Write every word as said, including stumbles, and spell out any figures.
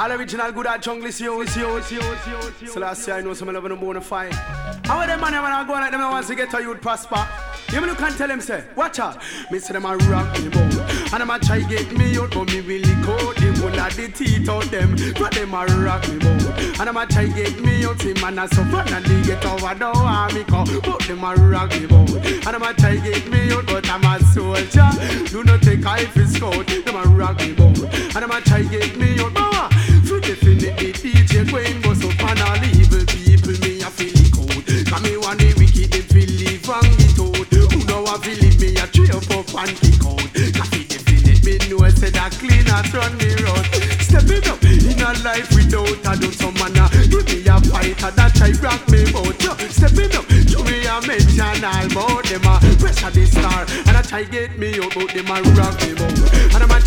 All original good at jungle, see you, see you, see you, see you. So last year I know some of them born a fight. How are them man when I go like them wants to get a youth prosper? You mean you can't tell them say, watch out. Me say them a rock me boat. And them a try get me out, but me really cold. Them one of the teeth out them, but them a rock me boat. And them a try get me out, him and a suffer. And they get over the army call, but them a rock me boat. And them a try get me out, but I'm a soldier. Do not take I for scout, them a rock me boat. And them a try get me out, mama. For definitely D J Queen, but so pan all evil people, me a feel it cold. Cause me want the wicked, they feel live and get out. Who know I feel it, me a tree up up and kick out. Cause me definitely, me know I said that clean and run me road. Stepping up in a life without a doubt, some man a give me a fighter that try rock me out. Yo, stepping up, you me a mention all about them a pressure the star. And I try get me out, but them a rock me out. And I'm a